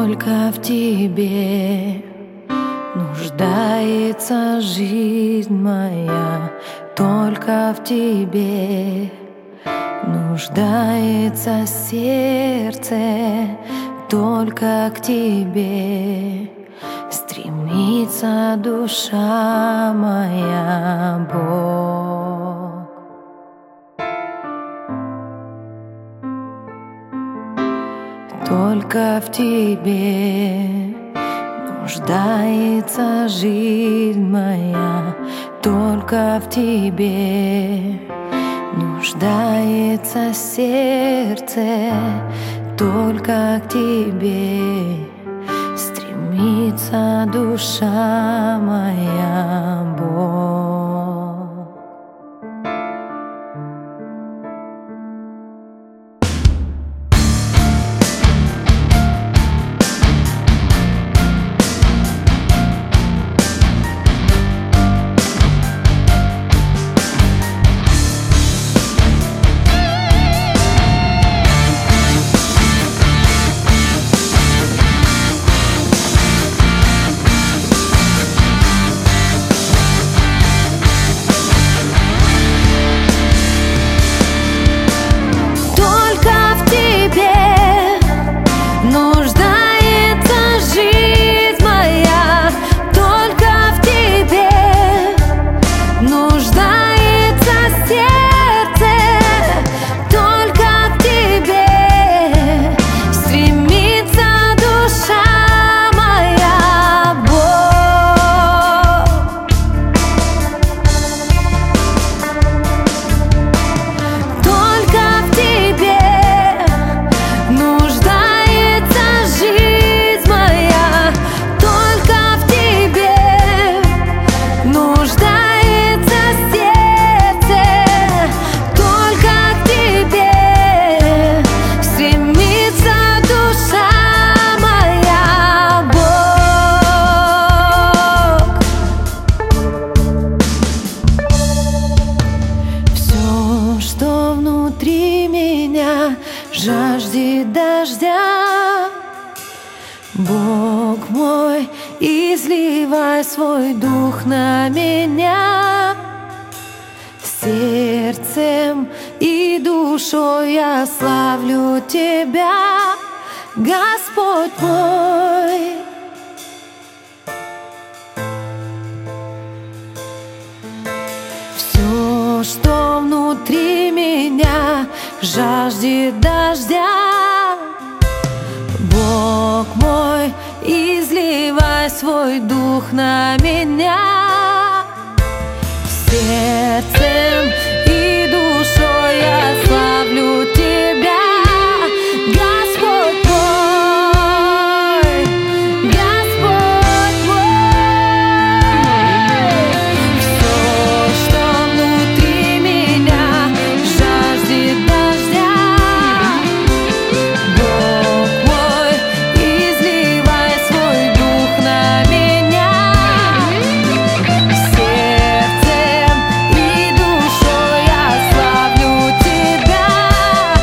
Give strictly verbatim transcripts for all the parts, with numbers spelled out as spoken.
только в тебе нуждается жизнь моя, только в тебе нуждается сердце, только к тебе стремится душа моя, Бог. Только в тебе нуждается жизнь моя, только в тебе нуждается сердце, только к тебе стремится душа моя, Бог. Жаждет дождя, Бог мой, изливай свой дух на меня. Сердцем и душой я славлю Тебя, Господь мой. Все, что внутри меня жаждет дождя, Бог мой, изливай свой дух на меня. Сердцем и душой я славлю Тебя, Господь мой, Господь мой. Все, что внутри меня жаждет дождя, Бог мой, изливай свой дух на меня. Сердцем и душой я славлю Тебя.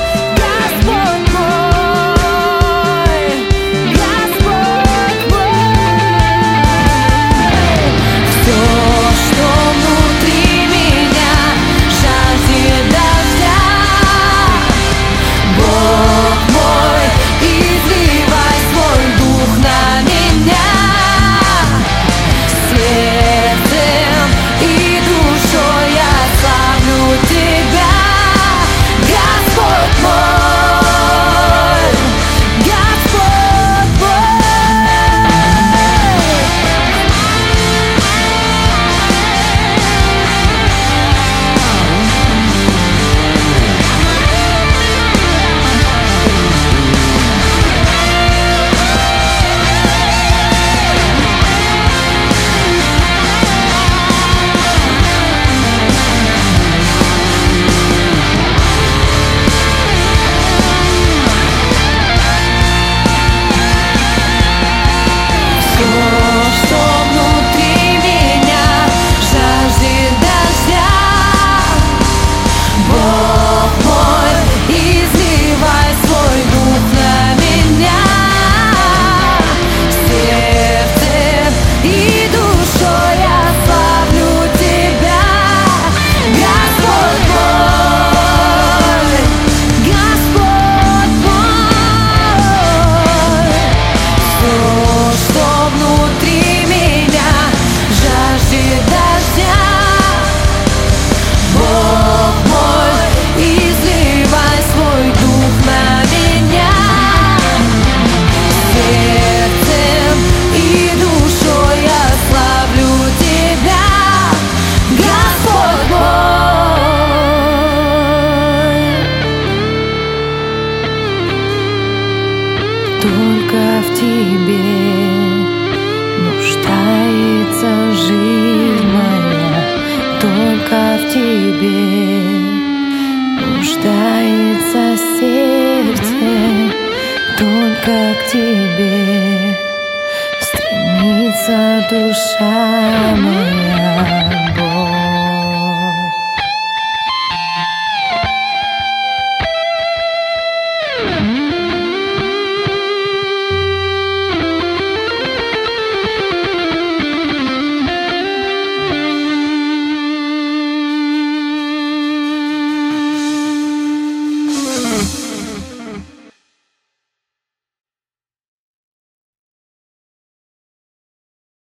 в тебе нуждается жизнь моя, только в тебе нуждается сердце, только к тебе стремится душа моя.